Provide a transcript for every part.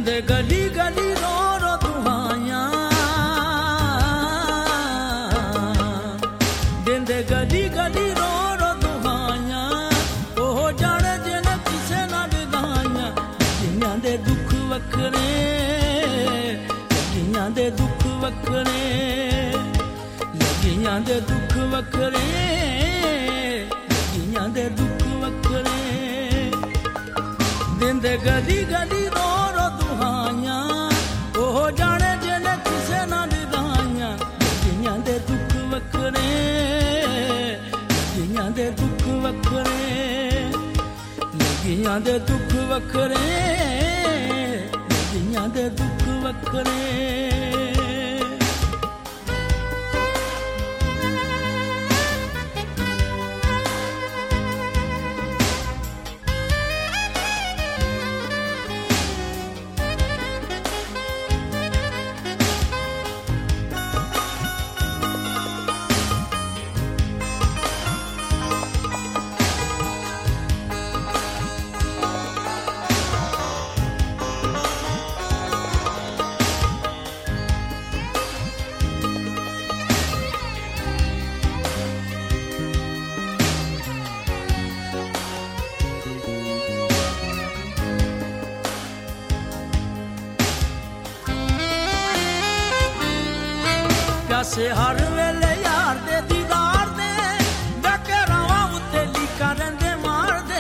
ਦਿੰਦੇ ਗਲੀ ਗਲੀ ਰੋ ਰੋ ਦੁਹਾਈਆਂ ਦਿੰਦੇ ਗਲੀ ਗਲੀ ਰੋ ਰੋ ਦੁਹਾਈਆਂ ਉਹ ਜਾਣੇ ਜਿਹਨੇ ਕਿਸੇ ਨਾਲ ਗਾਈਆਂ ਜੀਆਂ ਦੇ ਦੁੱਖ ਵੱਖਰੇ ਜੀਆਂ ਦੇ ਦੁੱਖ ਵੱਖਰੇ ਜੀਆਂ ਦੇ ਦੁੱਖ ਵੱਖਰੇ ਜੀਆਂ ਦੇ ਦੁੱਖ ਵੱਖਰੇ ਦਿੰਦੇ ਗਲੀ ਗਲੀ ਰੋ ਰੋ ਦੁਹਾਈਆਂ ਉਹ ਜਾਣੇ ਜਿਹਨੇ ਕਿਸੇ ਨਾਲ ਗਾਈਆਂ ਜੀਆਂ ਦੇ ਦੁੱਖ ਵੱਖਰੇ ਜੀਆਂ ਦੇ ਦੁੱਖ ਵੱਖਰੇ ਜੀਆਂ ਦੇ ਦੁੱਖ ਵੱਖਰੇ ਜੀਆਂ ਦੇ ਦੁੱਖ ਵੱਖਰੇ ਪਿਆਸੇ ਹਰ ਵੇਲੇ ਯਾਰ ਦੇ ਦੀਦਾਰ ਦੇ ਡਕੇ ਰਾਵਾਂ ਉੱਤੇ ਲੀਕਾਂ ਰਹਿੰਦੇ ਮਾਰਦੇ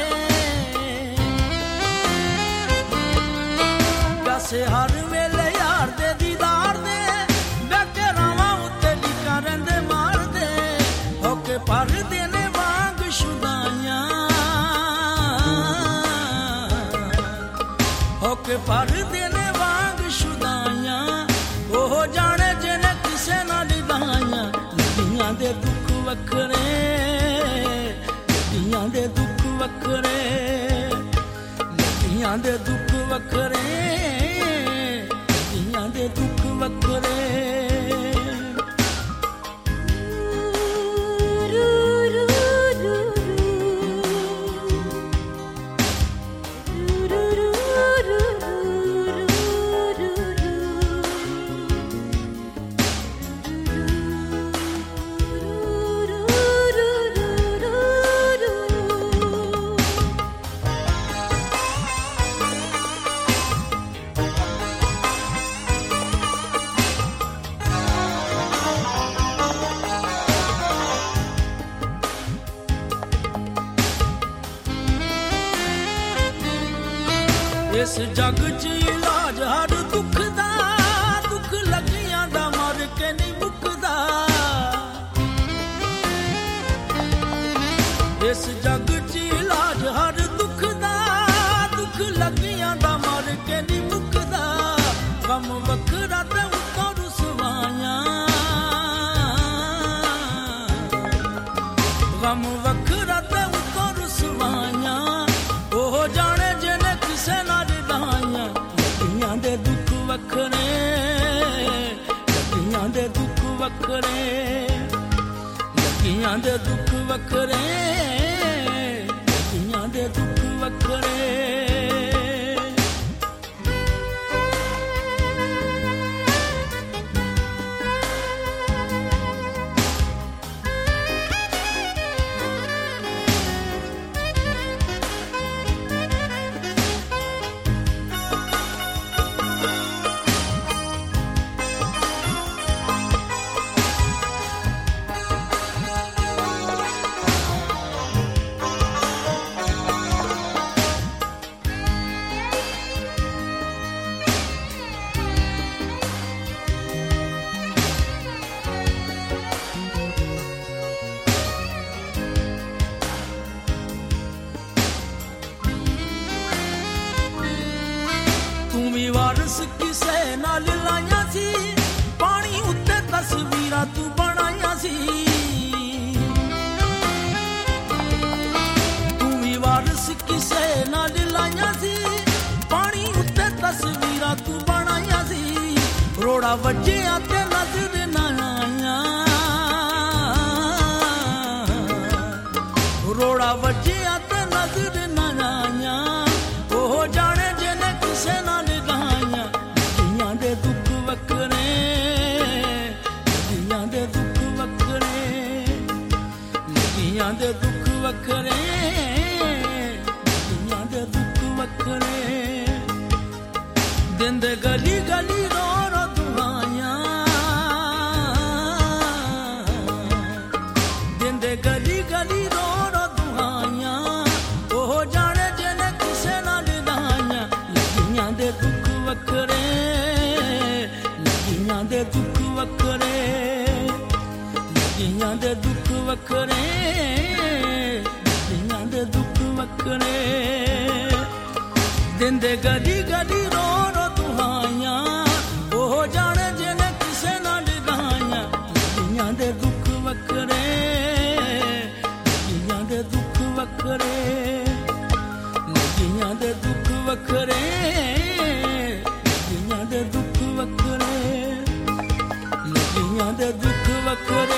ਪਿਆਸੇ ਹਰ ਵੇਲੇ ਯਾਰ ਦੇ ਦੀਦਾਰ ਦੇ ਡਕੇ ਰਾਵਾਂ ਉੱਤੇ ਲੀਕਾਂ ਰਹਿੰਦੇ ਮਾਰਦੇ ਹੋ ਕੇ ਭਰਦੇ ਨੇ ਵਾਂਗ ਸ਼ੁਦਾਈਆਂ ਹੋ ਕੇ ਭਰਦੇ ਨੇ ਵਾਂਗ ਸ਼ੁਦਾਈਆਂ ਉਹ ਜਾਣੇ ਜਿਹਨੇ ਕਿਸੇ ਨਾਲ ਜੀਆਂ ਦੇ ਦੁੱਖ ਵੱਖਰੇ ਜੀਆਂ ਦੇ ਦੁੱਖ ਵੱਖਰੇ ਜੀਆਂ ਦੇ ਦੁੱਖ ਵੱਖਰੇ ਜੀਆਂ ਦੇ ਦੁੱਖ ਵੱਖਰੇ ਇਸ ਜੱਗ 'ਚ ਇਲਾਜ ਹਰ ਦੁੱਖ ਦਾ ਦੁੱਖ ਲੱਗਿਆਂ ਦਾ ਮਰ ਕੇ ਨਹੀਂ ਮੁੱਕਦਾ ਇਸ ਜੱਗ 'ਚ ਇਲਾਜ ਹਰ ਦੁੱਖ ਦਾ ਦੁੱਖ ਲੱਗਿਆਂ ਦਾ ਮਰ ਕੇ ਨਹੀਂ ਮੁੱਕਦਾ ਗਮ ਵੱਖਰਾ ਤੇ ਉੱਤੋਂ ਰੁਸਵਾਈਆਂ ਗਮ ਵੱਖਰਾ ਤੇ ਉੱਤੋਂ ਰੁਸਵਾਈਆਂ ਉਹ ਜਾਣੇ ਜਿਹਨੇ ਕਿਸੇ ਨਾਲ ਜੀਆਂ ਦੇ ਦੁੱਖ ਵੱਖਰੇ ਜੀਆਂ ਦੇ ਦੁੱਖ ਵੱਖਰੇ ਜੀਆਂ ਦੇ ਦੁੱਖ ਵੱਖਰੇ ਜੀਆਂ ਦੇ ਦੁੱਖ ਵੱਖਰੇ ਵਾਰਸ ਕਿਸੇ ਨਾਲ ਲਾਈਆਂ ਸੀ ਪਾਣੀ ਉੱਤੇ ਤਸਵੀਰਾਂ ਤੂੰ ਬਣਾਈਆਂ ਸੀ ਤੂੰ ਵੀ ਵਾਰਸ ਕਿਸੇ ਨਾਲ ਲਾਈਆਂ ਸੀ ਪਾਣੀ ਉੱਤੇ ਤਸਵੀਰਾਂ ਤੂੰ ਬਣਾਈਆਂ ਸੀ ਰੋੜਾ ਵੱਜਿਆ ਤੇ ਨਜ਼ਰ ਨਾ ਆਈਆਂ ਰੋੜਾ ਵੱਜਿਆ ਤੇ ਨਜ਼ਰ ਨਾ ਆਈਆਂ ਉਹ ਜਾਣੇ ਜਿਹਨੇ ਕਿਸੇ ਨਾਲ ਗਾਈਆਂ ਲੱਗੀਆਂ ਦੇ ਦੁੱਖ ਵੱਖਰੇ ਲੱਗੀਆਂ ਦੇ ਦੁੱਖ ਵੱਖਰੇ ਲੱਗੀਆਂ ਦੇ ਦੁੱਖ ਵੱਖਰੇ ਦਿੰਦੇ ਗਦੀ ਗਦੀ ਰੋ ਰੋ ਦੁਹਾਈਆਂ ਉਹ ਜਾਣੇ ਜਿਹਨੇ ਕਿਸੇ ਨਾਲ ਲਗਾਈਆਂ ਲੱਗੀਆਂ ਦੇ ਦੁੱਖ ਵੱਖਰੇ ਲੱਗੀਆਂ ਦੇ ਦੁੱਖ ਵੱਖਰੇ ਲੱਗੀਆਂ ਦੇ ਦੁੱਖ ਵੱਖਰੇ ਲੱਗੀਆਂ ਦੇ ਦੁੱਖ ਵੱਖਰੇ ਲੱਗੀਆਂ ਦੇ ਦੁੱਖ ਵੱਖਰੇ